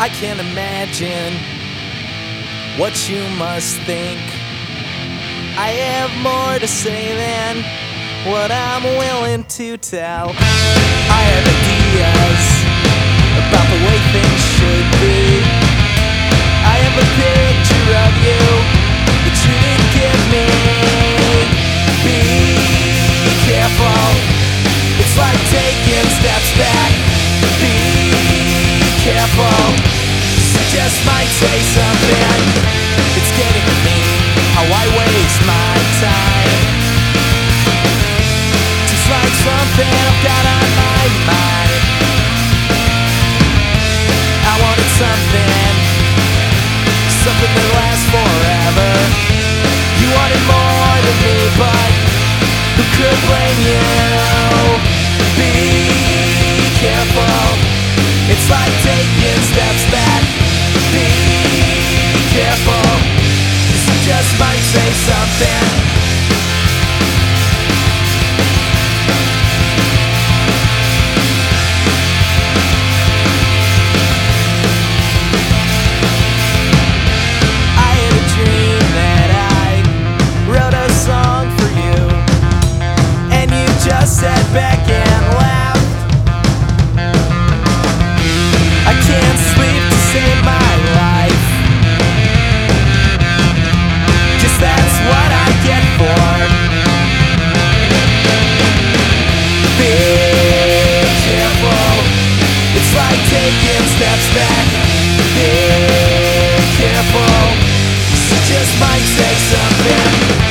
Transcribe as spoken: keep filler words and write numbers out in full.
I can't imagine what you must think. I have more to say than what I'm willing to tell. I have ideas about the way things should be. I have a picture of you that you didn't give me. Be careful, it's like taking steps back. Be careful, you just might say something. It's getting to me how I waste my time. Just like something I've got on my mind. I wanted something, something that lasts forever. You wanted more than me, but who could blame you? Be careful, it's like taking steps back. Be careful, 'cause you just might say something. Sat back and laughed. I can't sleep to save my life. Guess that's what I get for. Be careful, it's like taking steps back. Be careful, you just might say something.